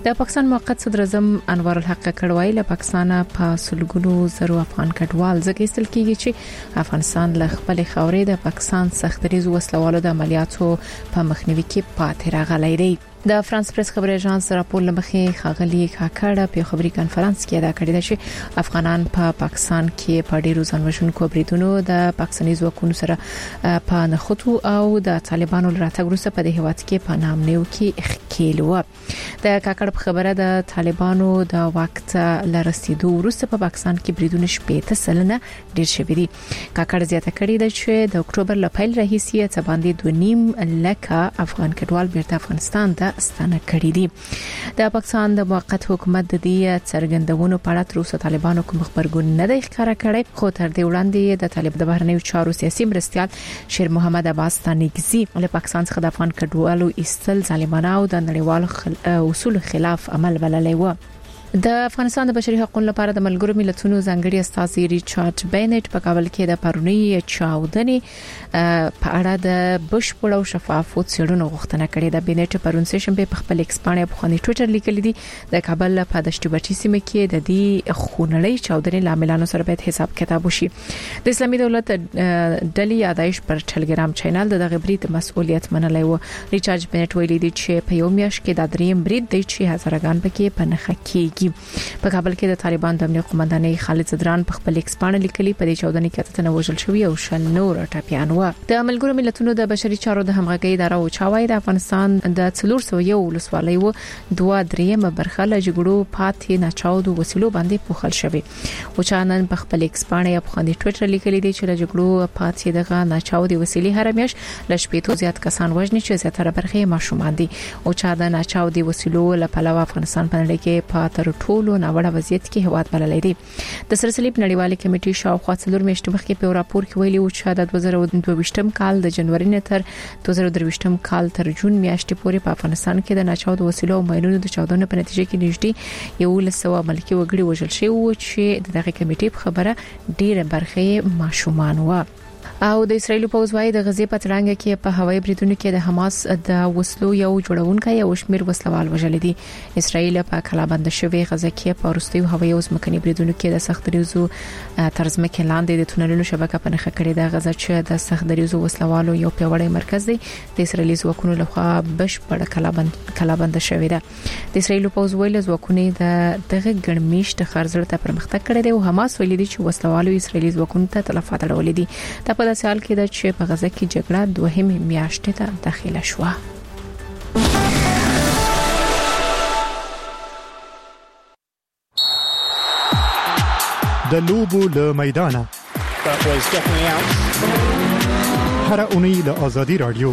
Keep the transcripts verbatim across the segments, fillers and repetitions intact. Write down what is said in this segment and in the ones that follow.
د پاکستان موقت صدر اعظم انوار الحق کډوای له پاکستان په سلګونو زرو افغان کډوال ځکه استل کیږي چې افغانستان له خپل خاورې د پاکستان سختریز وسلوالو د عملیاتو په مخنیوي کې پاتې راغلی دی. د فرانس پریس خبري اژانس راپور لمخې خاغلی کاکړه په خبري کانفرنس کې دا کړی دی چې افغانان په پا پاکستان کې په ډیرو ځانوژونکو بریدونو د پاکستاني ځواکونو سره په نخټو او د طالبانو راتګ وروسته په دې هیواد کې په نامنیو کې ښکیلو. د کاکړ په خبره د طالبانو د وخت لرسیدو وروسته په پاکستان کې بریدونه شپږ سلنه ډیر شوي دي. کاکړ زیاته کړی دی چې د اکتوبر ل پیل راهیسي څه باندې دوه نیم لکه افغان کډوال بیرته افغانستان ته ستانه کړی دي. د پاکستان د موقت حکومت د دې څرګندونو په اړه تر اوسه طالبانو کوم خبرګون نه دی ښکاره کړی، خو تر دې وړاندې د طالب د بهرنیو چارو سیاسي مرستيال شیر محمد عباس تانیګزي له پاکستان څخه د افغان کډوالو ایستل ظالمانه او د نړیوالو خل... اصول خلاف عمل بللی و. د افغانستان د بشري حقوقو لپاره د ملګرو ملتونو ځانګړي استازي ریچارډ بینټ په کابل کې د پرونی چاودنې په اړه د بشپړ او شفاف څېړنو غوښتنه کړې ده. بینټ پرون سیشنبه په خپل ایکس باندې په خوني ټوئیټر لیکلي دي د کابل په دشت بټي سیمه کې د دې خونړۍ چاودنې لاملانو سره باید حساب کتاب وشي. د اسلامي دولت ډلې یادایش پر ټلګرام چینل د دغه برید مسؤلیت منلای و. ریچارډ بینټ ویلي دي چې په یو میاشت کې د دریم برید دی چې هزارګان پکې په نخښه کېږي. په کابل کې د طالبان د امنیت قومندانۍ خالد زدران په خپل ایکس باندې لیکلي په دې چاودنې کې اتنه وژل شوی او شل نور ټاپیان و. د ملګرو ملتونو د بشري چارو د همغږۍ اداره او چاوي د افغانستان د څلور سوه یو ولسوالۍ و دوه درېمه برخه له جګړو پاتې نه چاودو وسیلو باندې پوښل شوی. او چانن په خپل ایکس باندې په خندي ټوئیټر لیکلي دي چې له جګړو پاتې دغه نه چاودي وسیلې هر میاش له شپږ زیات کسان وژني چې زیاتره برخه ماشومان دي. او چا د نه چاودي وسیلو له پلوه افغانستان په نړۍ کې پاتې ټولو ناوړه وضعیت کې هواد بللی دی. د سر صلیب نړیوالې کمیټې شاوخوا څلور میاشتې مخکې په راپور کې ویلي و چې د دوه زره دوه ویشتم کال د جنوري نه تر دوه زره درې ویشتم کال تر جون میاشتې پورې په افغانستان کې د ناچاودو وسیلو او ماینونو د چاودنې په نتیجه کې نږدې یو لسو ملکي وګړي وژل شوي و چې دغه کمیټې په خبره ډیره برخه ماشومان و. او د اسرایل پوځ وايي د غزې په تړانګه کې په هوایي بریدونو کې د حماس د وسلو یو جوړونکی او شمیر وسلوال وژل دي. اسرایل په کلابند شوی غزه کې په وروستیو هوایي او ځمکني بریدونو کې د سختریزو ترزمکه لاندې د تونلونو شبکه په نخښه کړې ده. غزه چې د سختریزو وسلوالو یو پیوړی مرکز دی د اسرایلی ځواکونو لخوا بشپړ کلابند کلابند شوی ده. د اسرایل پوځ ویل ځواکونه د دغه ګڼمیشت خرڅړه ته پرمختګ کړی دی او حماس ویلي دي چې وسلوالو اسرایلی ځواکونو ته تلفات اړولې دي. په داسې حال کې د چې په غزه کې جګړه دوهمه میاشتې ته داخله شوه. د لوبو له میدانه هر اونۍ له آزادي رادیو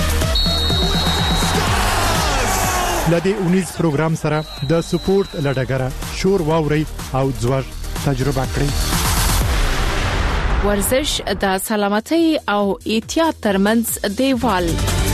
لدې اونیز پروګرام سره د سپورت لډګره شور واوري او ځوړ تجربه کړئ. ورزش د سلامتۍ او احتیاط ترمنځ دیوال.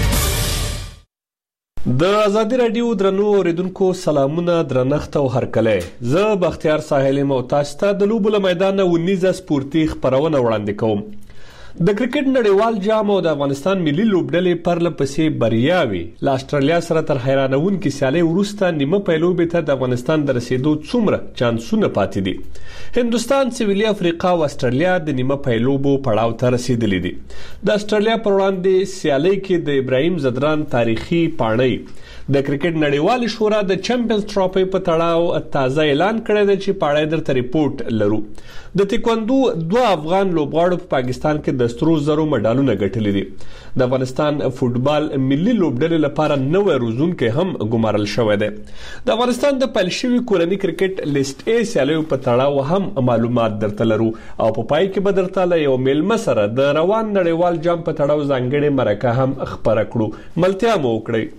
د آزادي رادیو درنو اوریدونکو سلامونه درنښت او هرکله. زه بختیار ساحل مو تاسو ته د لوبو له میدان ونیزه سپورتي خبرونه وړاندې کوم. د کرکټ نړیوال جام او د افغانستان ملي لوبډلې پرله پسې بریاوي له استرالیا سره تر حیرانونکې سیالۍ وروسته نیمه پیلوبې ته د افغانستان د رسیدو څومره چانسونه پاتې دي. هندوستان، سویلي افریقا او استرالیا د نیمه پیلوبو پړاو ته رسیدلي دي. د استرالیا پر وړاندې سیالۍ کې د ابراهیم زدران تاریخي پاڼۍ د کرکټ نړیوال شورا د چمپیونز ټرافي په تړاو تازه اعلان کړی دی چې پاڼۍ درته ریپورت لرو. د تکواندو دوه افغان لوبغاړو په پاکستان کې د سترو زرو مډالونه ګټلي دي. د افغانستان فوتبال ملي لوبډلې لپاره نوې روزونکې هم ګمارل شوې ده. د افغانستان د پیل شوي کورني کرکټ لیست ای سیالیو په تړاو هم معلومات درته لرو او په پای کې به درته له یو میلمه سره د روان نړیوال جام په تړاو ځانګړې مرکه هم خبره کړو. ملتیا مو وکړئ.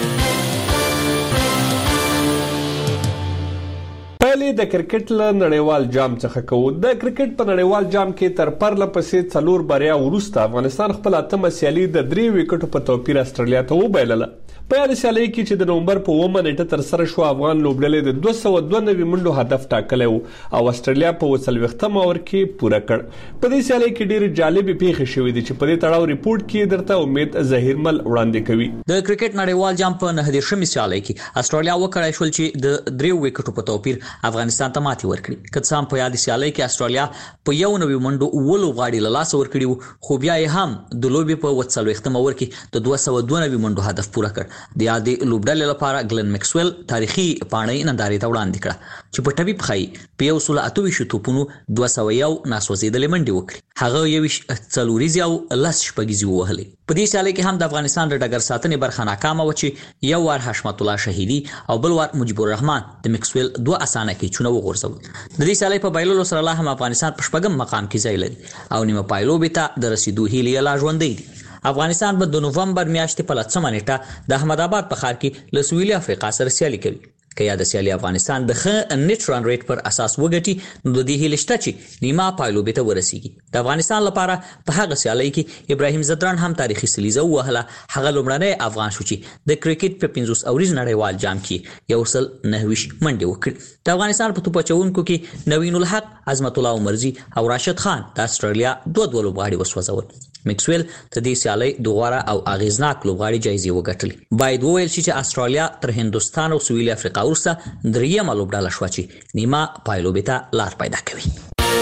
د کرکټ له نړیوال جام څخه کوو. د کرکټ په نړیوال جام کې تر پرله پسې څلور بریا وروسته افغانستان خپل اتمه سیالي د درې وکټو په توپیر استرالیا ته وبایلله. په یاد سیالي کې چې د نومبر په اومه نیټه تر سره شو افغان لوبډلې د دوه سوه دوه نوي منډو هدف ټاکلی و او استرالیا په څلوېښتم اوور کې پوره کړ. په دې سیالي کې ډېرې جالبې پیښې شوې دي چې په دې تړاو ریپورت کې درته امید ظهیرمل وړاندې کوي. د کرکټ نړیوال جام په نه دېرشمې سیالۍ کې استرالیا وکړای شول چې د دریو وکټو په توپیر افغانستان ته ماتې ورکړي. که څه هم په یاد سیالۍ کې استرالیا په یو نوي منډو ولو غاړي له لاسه ورکړي وو خو بیا یې هم د لوبې په څلوېښتم اوور کې د دوه سوه دوه نوي منډو هدف پوره کړ. د یادې لوبډلې لپاره ګلن میکسویل تاریخي پاڼۍ نندارې ته وړاندې کړه چې په ټبي پخای په یو سل اته ویشت توپونو دوه سوه یو ناسوځېدلې منډې وکړي. هغه یو څلوریزي او لس شپږیزي ووهلې. په دې سیالۍ کې هم د افغانستان د ډګر ساتنې برخه ناکامه و چې یو وار حشمت الله شهیدي او بل وار مجيب الرحمن د میکسویل دوه اسانه کیچونه وغورځول. د دې سیالۍ په بایللو سره لا هم افغانستان په شپږم مقام کې ځای لري او نیمه پایلوبې ته د رسیدو هیلې لا ژوندۍ دي. افغانستان به د نوومبر میاشتې په لسمه نیټه د احمد آباد په ښار کې له سویلي افریقا سره سیالي کوي. که یا د سیالي افغانستان د ښه نیټ رن ریټ پر اساس وګټي نو د دې هیله شته چې نیمه پایلوبې ته ورسیږي. د افغانستان لپاره په هغه سیالۍ کې ابراهیم زدران هم تاریخي سلیزه ووهله. هغه لومړنی افغان شو چې د کرکټ په پنځوس اوریز نړیوال جام کې یو سل نهه ویشت منډې وکړې. د افغانستان په توپ اچوونکو کې نوین الحق، عظمت الله عمرزي او راشد خان د استرالیا دوه دوه لوبغاړي وسوځول. میکسویل ته د سیالۍ د غوره او اغیزناک لوبغاړي جایزې وګټلې. باید وویل شي چې استرالیا تر هندوستان او سویلي افریقا وروسته دریمه لوبډله شوه چې نیمه پایلوبې ته لار پیدا کوي.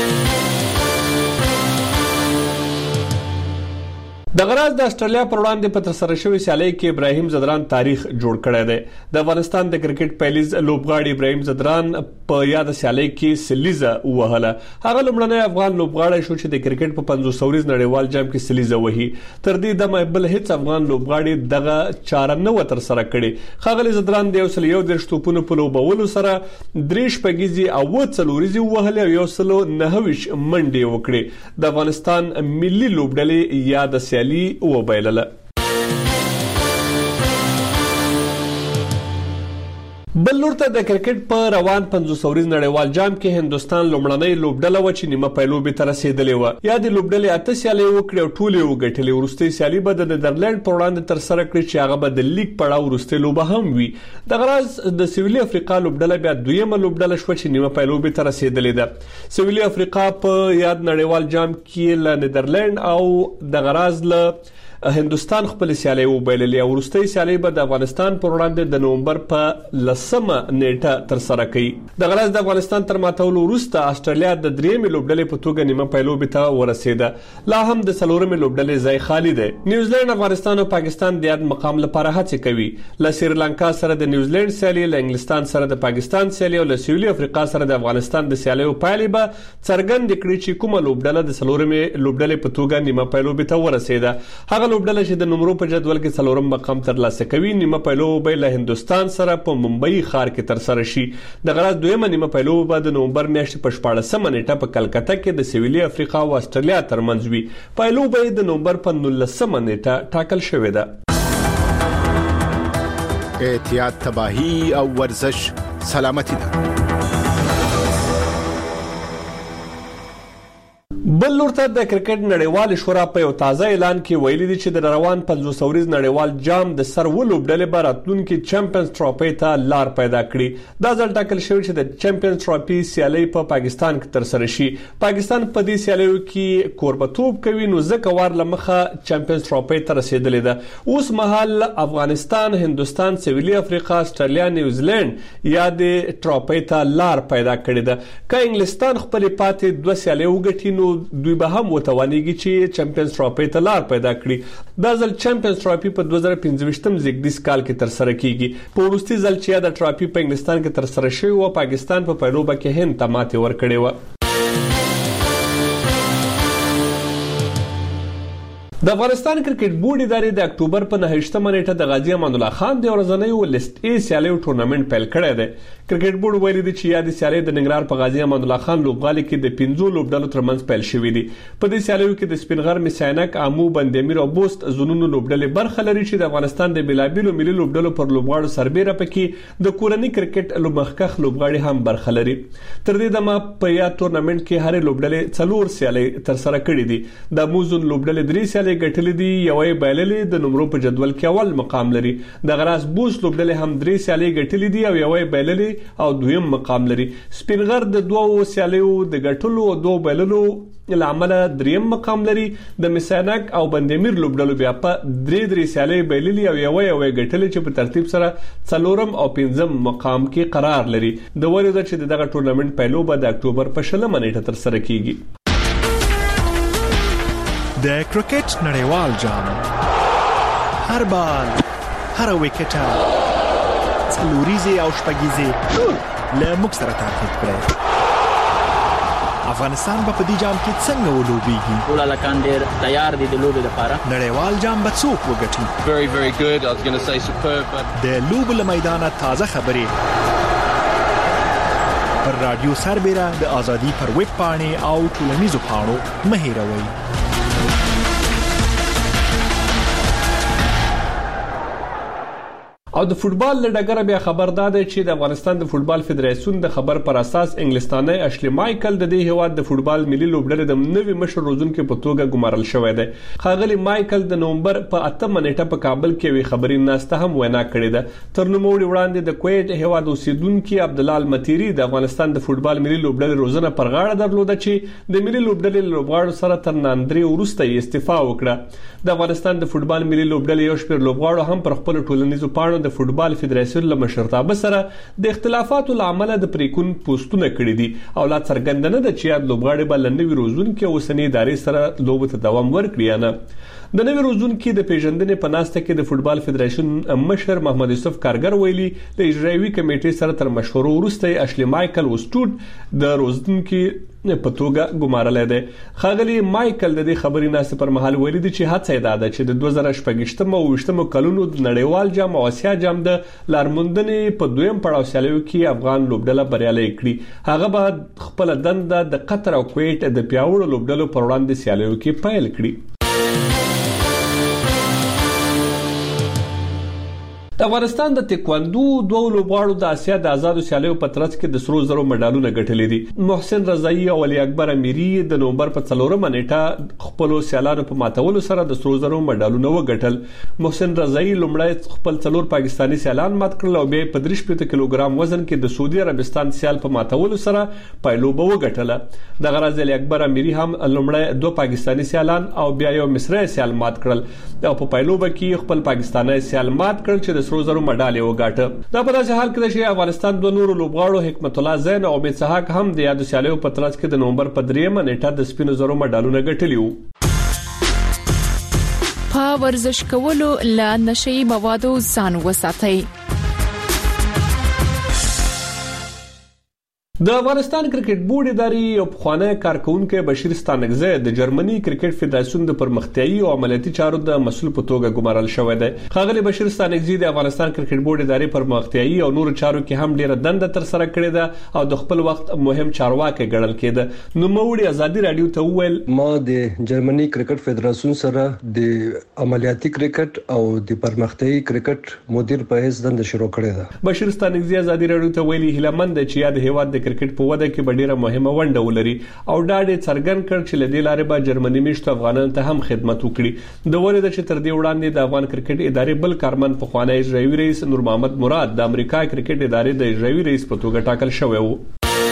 د غراز د استرالیا پر وړاندې په ترسره شوې سیالۍ کې ابراهیم زدران تاریخ جوړ کړی دی. د افغانستان د کرکټ پیلیز لوبغاړي ابراهیم زدران په یاد سیالۍ کې سلیزه ووهله. هغه لومړنی افغان لوبغاړی شو چې د کرکټ په پنځوس اوریز نړیوال جام کې سلیزه وهي. تر دې دمه بل هیڅ افغان لوبغاړي دغه چاره نه و ترسره کړې. ښاغلي زدران د یو سل یو دېرش توپونو په لوبولو سره درې شپږیزي او اووه څلوریزي ووهلې او یو سل نهه ویشت منډې وکړې. د افغانستان ملي لوبډلې یاد سیالۍ وبایلله. بل لور ته د کرکټ په روان پنځوس اوریز نړیوال جام کې هندوستان لومړنۍ لوبډله و چې نیمه پایلوبې ته رسیدلې و. یا د لوبډلې اته سیالۍ وکړې او ټولې وګټلې. وروستۍ سیالي به د نیدرلند پر وړاندې تر سره کړي چې هغه به د لیګ پړاو وروستۍ لوبه هم وي. د غراز د سویلي افریقا لوبډله بیا دویمه لوبډله شوه چې نیمه پایلوبې ته رسیدلې ده. سویلي افریقا په یاد نړیوال جام کې له نیدرلند او د غراز له هندوستان خپل سیالي وبایللې. وروستۍ سیالي به د افغانستان پر وړاندې د نومبر په لسمه نیټه تر سره کړي. د غراز د افغانستان تر ماتولو وروسته استرالیا د درېمې لوبډلې په توګه نیمه پایلوبې ته ورسېده. لا هم د څلورمې لوبډلې ځای خالی دی. نیوزیلند، افغانستان او پاکستان د یاد مقام لپاره هڅې کوي. له سریلانکا سره د نیوزیلند سیالي، له انګلستان سره د پاکستان سیالي او له سویلي افریقا سره د افغانستان د سیالیو پایلې به څرګند کړي چې کومه لوبډله د څلورمې لوبډلې په توګه نیمه پایلوبې ته ورسېده. هغه لوبډله چې د نمرو په جدول کې څلورم مقام ترلاسه کوي نیمه پایلوبې له هندوستان سره په ممبئی ښار کې تر سره شي. د غراز دویمه نیمه پایلوبې به د نومبر میاشتې په شپاړسمه نیټه په کلکته کې د سویلي افریقا او استرالیا ترمنځ وي. پایلوبې د نومبر په نولسمه نیټه ټاکل شوې ده. احتیاط، تباہی او ورزش سلامتی ده. بل لور ته د کرکټ نړیوال شورا په یو تازه اعلان کې ویلي دي چې د روان پنځوس اوریز نړیوال جام د سر و لوبډلې به راتلونکي چمپیونز ټرافي ته لار پیدا کړي. دا ځل ټاکل شوی چې د چمپیونز ټرافي سیالي په پاکستان کې تر سره شي. پاکستان په دې سیالیو کې کوربتوب کوي نو ځکه وار لمخه چمپیونز ټرافي ته رسیدلې ده. اوس مهال افغانستان، هندوستان، سویلي افریقا، استرالیا، نیوزیلند یا د ټرافي ته لار پیدا کړې ده. که انګلستان خپل پاتې دوه سیالي وګټي نو دوی به هم وتوانیږي چې چمپیونز ټرافي ته لار پیدا کړي. دا ځل چمپیونز ټرافي په دوه زره پنځه ویشتم زیږدیز کال کې تر سره کیږي. په وروستي ځل چې دا ټرافي په انګلستان کې تر سره شوی و، پاکستان په پایلوبه کې هند ته ماتې ورکړې و. د افغانستان کرکټ بورډ ادارې د اکتوبر په نهه ویشتمه نیټه د غازي امان الله خان د ورځنیو لیست ای سیالیو ټورنمنت پیل کړی دی. کرکټ بورډ ویلي دی چې یاد سیالي د ننګرهار په غازي امان الله خان لوبغالي کې د پنځو لوبډلو ترمنځ پیل شوې دي. په دې سیالیو کې د سپینغر، مساینک، امو، بندامیر او بوست زونونو لوبډلې برخه لري چې د افغانستان د بلابلو ملي لوبډلو پر لوبغاړو سربېره پکې د کورنۍ کرکټ لوبمخکخ لوبغاړي هم برخه لري. تر دې دمه په یاد ټورنمنت کې هر لوبډلې څلور سیالي تر سره کړې دي. د امو زون لوبډلې درې سیالي سیالي ګټلې دي، یوې بایللې د نمرو په جدول کې اول مقام لري. د غراس بوس لوبډلې هم درې سیالي ګټلې دي او یوې بایللې او دویم مقام لري. سپینغر د دوو سیالیو د ګټلو او دوه بایللو لامل دریم مقام لري. د مسانک او بندمیر لوبډلو بیا په درې درې سیالي بایللي او یو یو ګټلې چې په ترتیب سره څلورم او پنځم مقام کې قرار لري. د وریو د چې دغه ټورنمنت پیلو به د اکتوبر په شلمه نیټه تر سره کیږي. د کرکټ نړیوال جام هر بال هر وکټه څلوريزي او شپږيزي له موږ سره تعقیب کړئ. افغانستان په دې جام کې څنګه ولوبېږي؟ ټول لکان ډېر تیار دي د لوبې لپاره. نړیوال جام به څوک وګټي؟ Very very good. I was going to say superb. But... د لوب له میدانه تازه خبرې پر رادیو سربېره د ازادي پر ویب پاڼې او ټولنیزو پاڼو مه هېروئ. او د فوتبال له ډګره بیا خبر داده چې د افغانستان د فوتبال فدراسیون د خبر پر اساس انګلستاني اشلی مایکل د دې هواد د فوتبال ملي لوبډلې د نوي مشر روزونکو په توګه ګمارل شوی دی. خاغلی مایکل د نومبر په اتمه نیټه په کابل کې وی خبري ناسته هم وینا کړې ده. تر نوموړي وړاندې د کویت هواد اوسیدونکو عبدالله المتيري د افغانستان د فوتبال ملي لوبډلې روزنه پر غاړه درلوده چې د ملي لوبډلې لوبغاړو سره تر ناندري ورسته استعفا وکړه. د افغانستان د فوتبال ملي لوبډلې یو شپږ لوبغاړو هم پر خپل ټولنیزو پاڼو د فوتبال فدراسیون له مشرتابه سره د اختلافاتو لامل د پریکون پوسټونه کړی دي او لا څرګند نه ده چې یاد لوبغاړي بل نوې روزونکو اوسنی ادارې سره لوب ته دوام ورکړي نه. د نوې روزونکو د پیژندنې په ناسته کې د فوتبال فدراسیون مشر محمد یوسف کارګر ویلي د اجرایوي کمیټې سره تر مشورو وروسته اشلی مایکل وستوډ د روزونکو په توګه ګمارل دی. خاغلی مایکل د دې خبري ناسه پر مهال ویلي دي چې هڅه ده چې د دوه زره شپږ او اووه کلونو د نړیوال جام او اسیا جام د لارموندنې په دویم پړاو سیالیو کې افغان لوبډله بریالي کړي. هغه به خپل دنده د قطر او کویت د پیاوړو لوبډلو پر وړاندې سیالیو کې پیل کړي. د افغانستان د تکواندو دوه لوبغاړو د اسیا د آزادو سیالیو په ترڅ کې د سرو زرو مډالونه ګټلې دي. محسن رضایی او علي اکبر امیری د نومبر په څلورمه نیټه خپل سیالانو په ماتولو سره د سرو زرو مډالونه وګټل. محسن رضایی لومړی خپل څلور پاکستانی سیالان مات کړل او بیا په درې شپږ کیلوګرام وزن کې د سعودي عربستان سیال په ماتولو سره پایلوبه وګټله. د غراز علي اکبر امیری هم لومړی دوه پاکستانی سیالان او بیا یو مصری سیال مات کړل او په پایلوبه کې خپل پاکستانی سیال مات کړل چې د سرو زرو مډال وګاټه. دا په داسې حال کې چې افغانستان دوه نورو لوبغاړو حکمت الله زین او امید سحاق هم د یادو سیالیو په ترڅ کې د نومبر په دریمه نیټه د سپینو زرو مډالونه ګټلي وو. په ورزش کولو له نشئی موادو ځان وساتئ. د افغانستان کرکټ بورډ ادارې او پخوانی کارکونکو بشیر ستانکزی د جرمني کرکټ فدراسیون د پرمختیایي او عملیاتي چارو د مسؤل په توګه ګمارل شوی دی. خاغلی بشیر ستانکزی د افغانستان کرکټ بورډ ادارې پرمختیایي او نور چارو کې هم ډیره دنده تر سره کړې ده او د خپل وخت مهم چارواکي ګڼل کېده. نو موړي ازادي رادیو ته وویل ما د جرمني کرکټ فدراسیون سره د عملیاتي کرکټ او د پرمختیایي کرکټ مدیر په حیث دنده شروع کړې ده. بشیر ستانکزی ازادي رادیو ته ویلي هیلمند چې یاد هیواد د کرکټ په وده کې ډیره مهمه ونډه ولري او دا ډېر څرګند کړ چې لدې لارې به جرمني میشتو افغانانو ته هم خدمت وکړي. د ولې چې تر دې وړاندې د افغان کرکټ ادارې بل کارمن په خوانی اجرایي رئیس نور محمد مراد د امریکا کرکټ ادارې د اجرایي رئیس په توګه ټاکل شوی وو.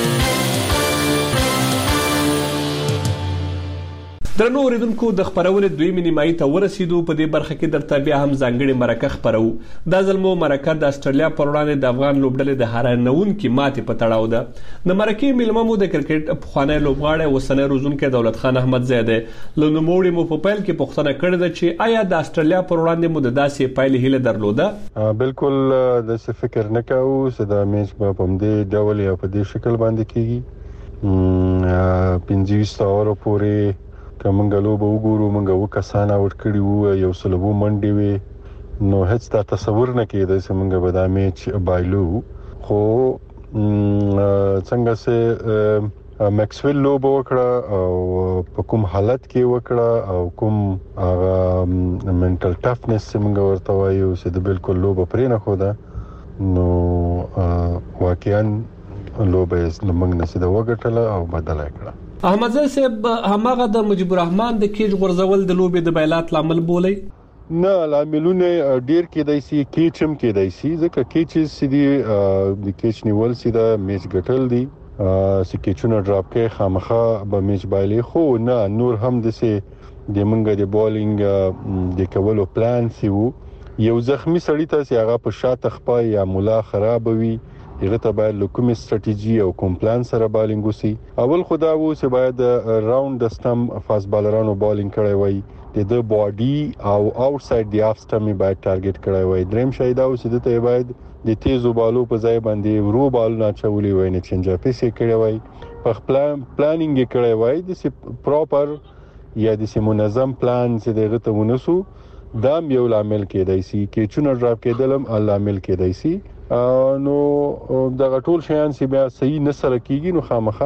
درنو اوریدونکو د خبرونه دوی مینیمای ته ورسېدو. په دې برخه کې درته بیا هم ځانګړي مرکه خبرو. دا ځلمو مرکه د استرالیا پر وړاندې د افغان لوبډلې د هرانون کې ماتې په تړاو ده. د مرکه میلممو د کرکټ پخوانی لوبغاړی وسنه روزونکو دولت خان احمد زیاده له نوموړي مو په پیل کې پوښتنه کړې ده چې آیا د استرالیا پر وړاندې مو د داسې پایلې هیله درلوده؟ بالکل د څه فکر نه کاوه چې دا میچ په پمدې ډول یا په دې شکل باندې کیږي. پنځه اورو پورې کومنګ لوبه وګورو موږ وکاسانه ورکړی وو یو سلبو منډي وي نو هیڅ تا تصور نه کېده چې موږ به دا میچ بایلو. خو څنګه سه میکسویل لوبه وکړه او په کوم حالت کې وکړه او کوم هغه منټل ټفنس موږ ورته وایو چې د بالکل لوبه پرې نه خو ده نو واقعا لوبه موږ نه سده وګټله او بدله کړه. احمد صاحب هماغه د مجيب الرحمن د کیج غرزول د لوبې د بایلات لامل بولي نه لاملونه ډیر کېدای شي کیچم کېدای شي ځکه کیچ سدي د کیچ نیول سي د میچ ګټل دي سکیچونه ډراپ کې خامخا به میچ بایلي خو نه نور هم د سي د منګه د بولینګ د کولو پلان سی وو یو زخمی سړی ته چې هغه په شاته خپای یا مولا خراب وي هغه ته باید لکوم استراتیژي او کوم پلان سره بالینګ وسی اول خدا وو چې باید راوند د سټم فاست بالرانو بالینګ کړی وای د د باډي او اوټساید دی اف سټم باید ټارګټ کړی وای دریم شای دا چې د ته باید د تیزو بالو په ځای باندې ورو بالو نه چولي وای نه چنجا پیسې کړی وای په پلان پلانینګ کړی وای د پراپر یا د منظم پلان چې دغه ته ونسو دا یو لامل کېدای شي کې چونه ډراپ کېدلم لامل کېدای شي نو دغه ټول شیان چې بیا صحیح نسره کیږي نو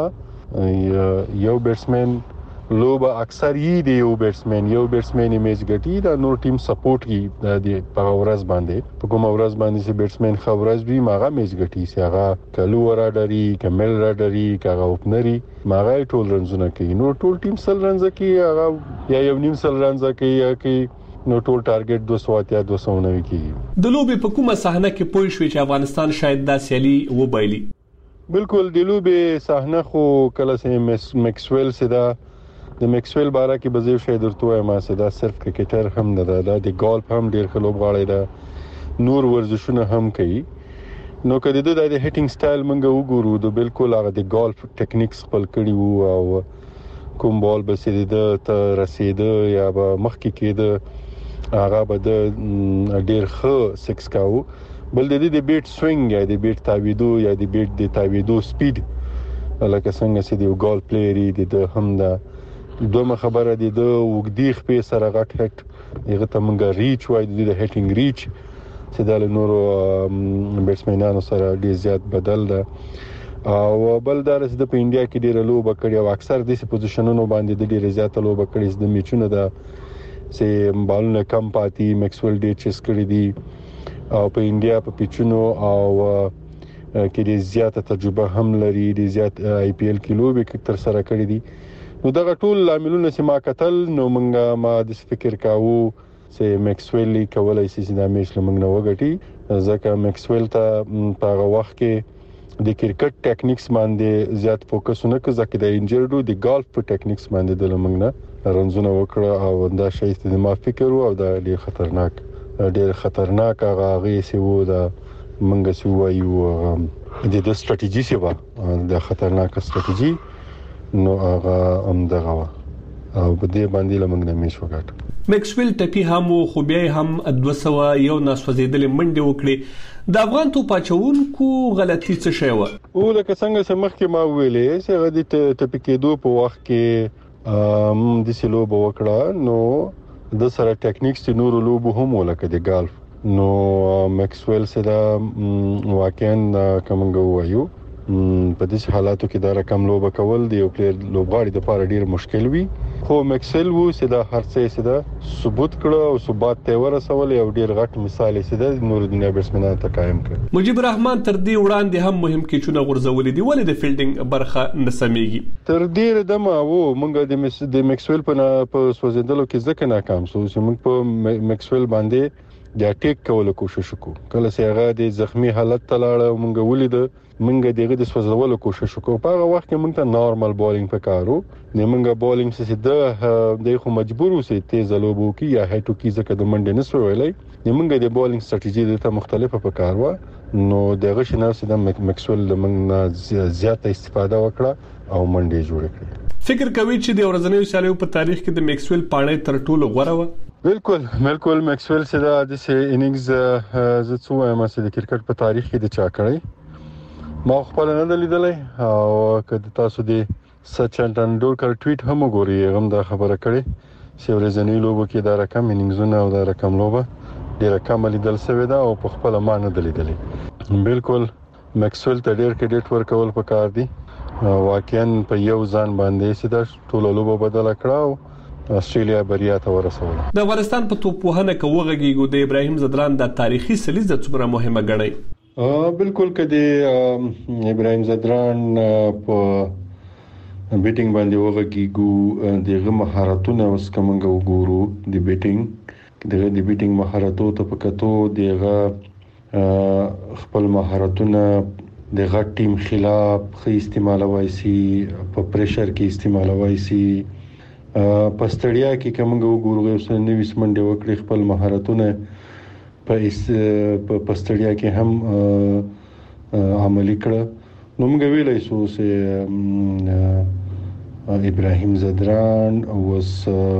خامخا یو بیټسمن لوبه اکثر یې دی یو بیټسمن یو بیټسمن میچ ګټي دا نور ټیم سپورټ کی د په ورځ باندې په کوم ورځ باندې چې بیټسمن خبرز وی ماغه میچ ګټي چې هغه کلو راډري کمل راډري کاغه اوپنري ماغه ټول رنزونه کوي نو ټول ټیم سل رنز کوي هغه یا یو نیم سل رنز کوي کوي نو ټول ټارګټ دوه سوه یا دوه سوه نوي کیږي د لوبې په کومه صحنه کې پوه شوې چې افغانستان شاید دا سیالي وبایلي بالکل د لوبې صحنه خو کله چې میکسویل سدا د میکسویل بارا کې بزیو شي درته ما سدا صرف کرکټر هم نه ده د ګولف هم ډیر خلوب غاړي ده نور ورزشونه هم کوي نو کله د د هټینګ سټایل منګه وګورو د بالکل هغه د ګولف ټیکنیکس خپل کړی وو او کوم بال به سي د ته رسیده یا به مخکې کېده هغه به د ډیر ښه سکس کاوه بل د دې بیټ سوینګ یا د بیټ تاویدو یا د بیټ د تاویدو سپید لکه څنګه چې د ګول پلیری د هم دا دومره خبره دي د وګدی خپې سره غټ هټ هغه ته مونږه ریچ وای د هټینګ ریچ چې د نورو بیټسمنانو سره ډیر زیات بدل ده او بل درس د په انډیا کې ډیر لوبه کړی او اکثر د سې پوزیشنونو باندې د ډیر زیات لوبه کړی د میچونو ده چې بالونه کم پاتې میکسویل ډیر چس کړی دي او په انډیا په پیچونو او کې ډیر زیاته تجربه هم لري ډیر زیات آی پی ایل کې لوبه تر سره کړی دي نو دا ټول لاملونه چې ما کتل نو موږ ما د فکر کاوه چې میکسویل کولای شي چې د میچ لمنګ نه وګټي ځکه میکسویل ته په هغه وخت کې د کرکټ ټیکنیکس باندې زیات فوکس نه کوي ځکه د انجرډو د ګالف په ټیکنیکس باندې د لمنګ نه رنزونه وکړه او دا شی چې ما فکر او دا ډیر خطرناک ډیر خطرناک هغه غي سی وو دا منګه سی وایو د د ستراتیژي سی وا د خطرناک ستراتیژي نو هغه هم دغه او په دې باندې لمنګ نه میش وکړ میکسویل ټپی هم خو بیا هم دوه سوه یو ناسوځیدل منډه وکړي د افغان تو پاچونکو غلطي څه شی و او لکه څنګه چې مخکې ما ویلې چې هغه د ټپی کېدو په وخت کې ام د سلوب وکړه نو د سره ټیکنیکس د نورو لوبو هم ولکه د ګالف نو میکسویل سره واقعا کومنګ وایو په دې حالاتو کې دا رقم لوبه کول دی یو پلیر لوبغاړي د لپاره ډیر مشکل وي خو میکسل وو چې دا هر څه چې دا ثبوت کړو او ثبات ته ورسول یو ډیر غټ مثال چې دا نور دنیا بیټسمنانو ته قائم کړ مجيب الرحمن تر دې وړاندې هم مهم کیچونه غورځولې دي ولې د فیلډینګ برخه نسمېږي تر دې دمه وو مونږ د میکسویل په سوځیدلو کې ځکه ناکام شو چې موږ په میکسویل باندې د ټیک کولو کوشش وکړو کله چې هغه د زخمی حالت ته لاړ مونږ ولید مونږ دغه د سوځولو کوشش وکړو په هغه وخت کې مونږ ته نارمل بالینګ پکارو نه مونږه بالینګ څه د د خو مجبور اوسې تیز لوبو کې یا هټو کې ځکه د منډه نسو ویلې نه مونږه د بالینګ ستراتیژي د مختلفه پکارو نو دغه شنه چې د میکسویل د مونږ زیاته استفاده وکړه او منډه جوړ کړه فکر کوي چې د ورځنیو سیالیو په تاریخ کې د میکسویل پاڼې تر ټولو غوره و بالکل بالکل میکسویل چې دا د سه اننګز ز څو وایم چې د کرکټ په تاریخ کې د چا کړی ما خپل نه لیدلې او کله تاسو د سچن ټنډولکر ټویټ هم وګورئ هم دا خبره کړې چې ورځنی لوبو کې دا رقم اننګزونه او دا رقم لوبه ډیره کم لیدل شوی دا او په خپل ما نه لیدلې بالکل میکسویل ته ډیر کریډټ ورکول پکار دي واقعا په یو ځان باندې چې دا ټول لوبه بدل کړو استرالیا بریا ته ورسول د افغانستان په توپ وهنه کې وغږیږو د ابراهیم زدران د تاریخي سلیزه څومره مهمه ګڼي بالکل کدي ابراهیم زدران په بیټینګ باندې وغږیږو دغه مهارتونه اوس کومه وګورو د بیټینګ دغه د بیټینګ مهارتو ته پکاتو دغه خپل مهارتونه دغه ټیم خلاف خې استعمالوي سي په پریشر کې استعمالوي سي په ستړیا کې کومه وګورو اوس نوې سمنډه وکړي خپل مهارتونه په په ستړیا کې هم عملي کړه نو موږ ویلای شو چې ابراهیم زدران اوس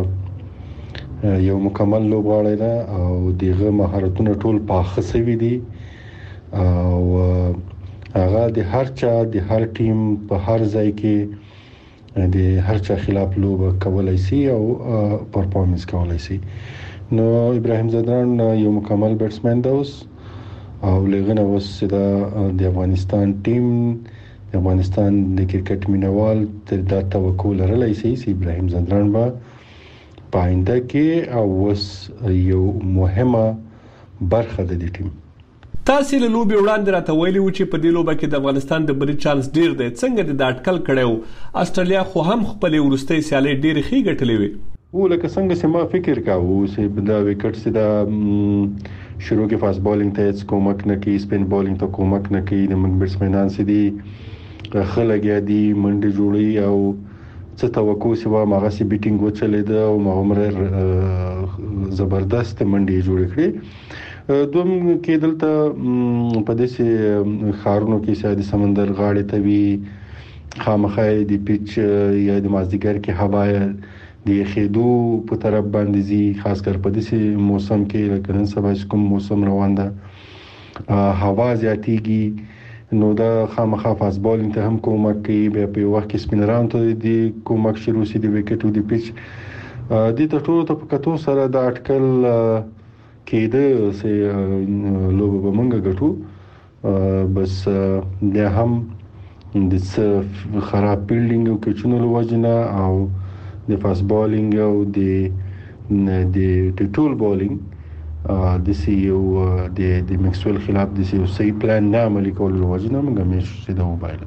یو مکمل لوبغاړی دی او دغه مهارتونه ټول پاخه سوي دي او هغه د هر چا د هر ټیم په هر ځای کې د هر چا خلاف لوب کولای شي او پرفارمنس کولای شي نو ابراهیم زدران یو مکمل بیټسمن دی اوس او لغنه اوس د افغانستان ټیم د افغانستان د کرکټ مینوال تر دا توقع لرلای شي چې ابراهیم زدران به پاینده کې او اوس یو مهمه برخه ده د ټیم. تاسو له لوبي وړاندې راته ویلي و چې په دې لوبه کې د افغانستان د بری چانس ډیر دی څنګه د اټکل کړو استرالیا خو هم خپل ورستۍ سیالي ډیر ښې ګټلې وي ولکه څنګه چې ما فکر کاوه چې دا وکټ سي دا شروع کې فاست بالینګ ته کومک نه کوي سپین بالینګ ته کومک نه کوي د من بیټسمنان سي دي خلګیا دي منډه جوړي او څه توقع سوا ماغه سي بیټینګ وچلې ده او عمر زبردست منډه جوړ کړې دوم کې دلته په دې خارونو کې ساده سمندر غاړې ته وی خامخې د پیچ یا د مازدیګر کې هوا د خېدو په طرف باندې زی خاص کر په دې موسم کې لکه نن سبا کوم موسم روان ده هوا زیاتېږي نو دا خامخا فاست بالینګ ته هم کومک کوي به په وخت کې سپینران ته د کومک شروع سي د وکټ او د پیچ د ټولو ته په کتو سره د اټکل کېده چې لوب به مونږ ګټو بس د هم د خراب فیلډینګ او کچونو لوجنه او د فاست بالینګ او د د ټول بالینګ د سی یو د د میکسویل خلاف د سی یو صحیح پلان نه عملي کول لوجنه موږ مې شې دا وبایله.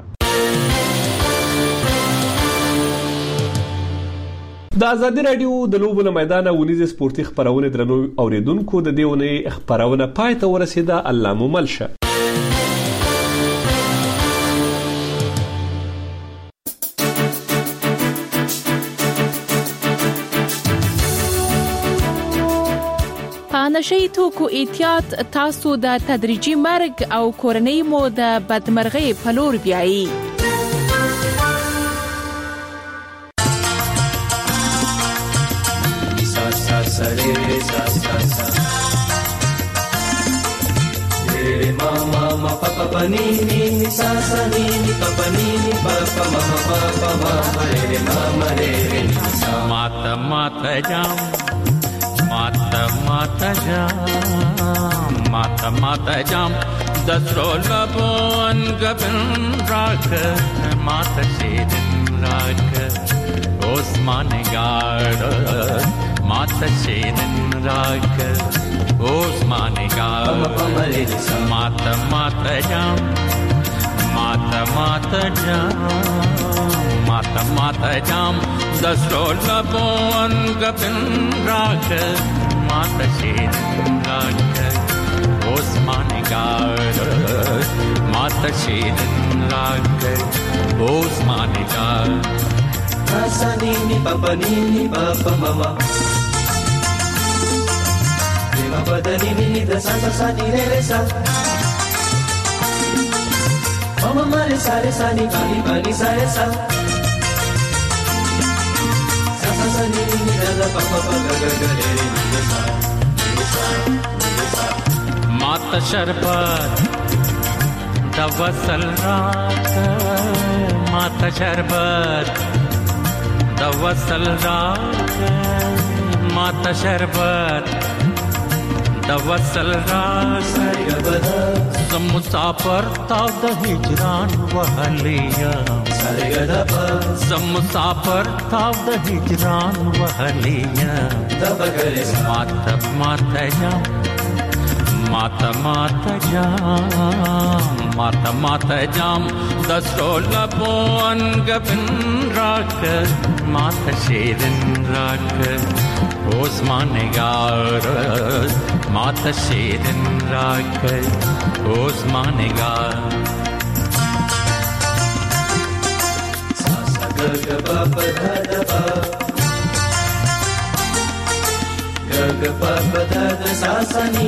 د ازادي رادیو د لوبو له میدانه ونیزه سپورتي خبرونه درنو اوریدونکو د دیونه خبرونه پای ته ورسیده الله مو ملشه. نشئی توکو احتیاط تاسو د تدریجي مرګ او کورنۍ مو د بدمرغۍ په لور بیایي. ماتا ماتا جام ماتا ماتا جام ماتا ماتا جام دسرو لبون گبن راک ماتا شیدن راک عثمان گارد ماتا شیدن راک عثمان گارد ماتا ماتا جام ماتا ماتا جام ماتا ماتا جام دسرو لبون گبن راک ماتا شیدن راک عثمان گارد ماتا شیدن راک عثمان گارد Sa ni ni pa pa ni ni pa pa mama ni pa pa da ni ni ni da sa sa sa ni re re sa mama ma re sa re sa ni pa ni pa ni sa re sa sa sa sa ni ni ni da da pa pa pa ga ga ga re re ni da sa ni sa ni sa mata sharbat da wasal raat mata sharbat da wasal raat mata sharbat da wasal raat sam musafir ta da hijran wahliya sam musafir ta da hijran wahliya mata mata jam माता माता जाम माता माता जाम दसरो लबोन गबन राख माता शेरन राख ओस्माने गार माता शेरन राख ओस्माने गार सा सा ग ग प प ध ध प ग ग प प ध ध सा सा नी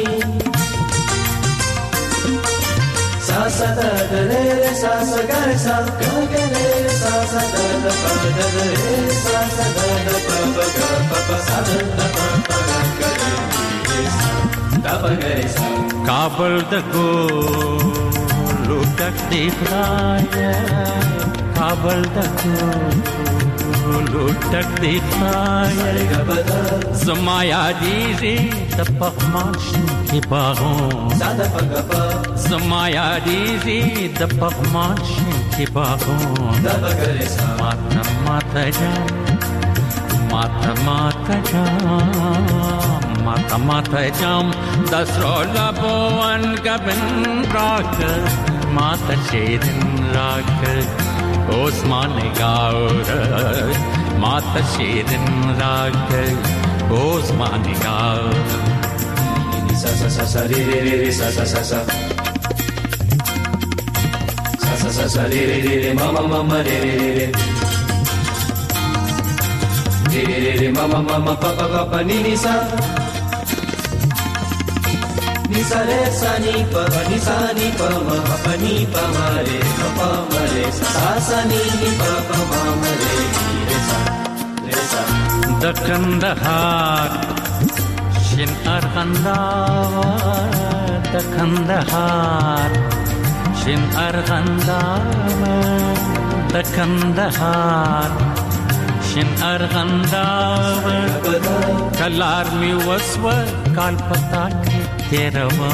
सा सा ध ध रे रे सा सा ग रे सा ग ग रे सा सा ध ध प ध ध रे सा सा ध ध प प ग प प सा ध ध प प ग ग रे सा ग प ग रे सा काबल द गो लुटक दिखलाय काबल द गो लुटक दिखलाय समाया दीजे दपखमाश की बाहों ज़्यादा पगपा समाया दीजे दपखमाश की बाहों दबगरे सा माता माता जाम माता माता जाम माता माता जाम दसरो लबोन गबन राख माता शेरन राख ओस्माने गार माता शेरन राख ओस्माने गार सा सा सा सा रे रे रे रे सा सा सा सा सा सा सा सा रे रे रे रे मामा मामा रे रे रे रे रे रे रे रे मामा मामा पापा पापा नी नी सा नी सा रे सा नी प नी सा नी प म प नी प म रे प म रे सा सा नी नी प प म म रे रे सा रे सा दकंदहार शिन अरगंदावर दकंदहार शिन अरगंदावर दकंदहार शिन अरगंदावर कलार मी वस्व काल पता के तेरवा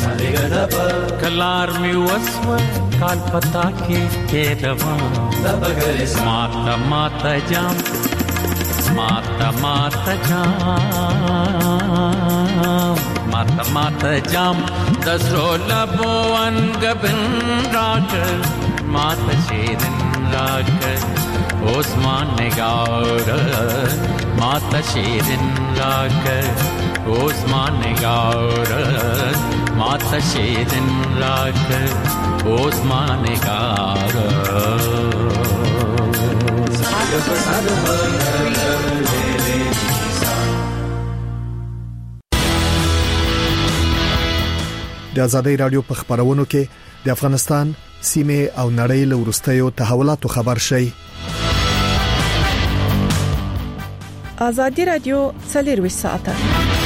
कलार मी वस्व काल पता के तेरवा माता माता जाम माता माता जाम माता माता जाम दसरो लबोन गबन राख माता शेरन राख ओस्माने गार माता शेरन राख ओस्माने गार माता शेरन राख ओस्माने गार د آزادۍ رادیو په خبرونو کې د افغانستان سیمه او نړۍ له ورستیو تحولاتو خبر شي. آزادۍ رادیو څلور ساعته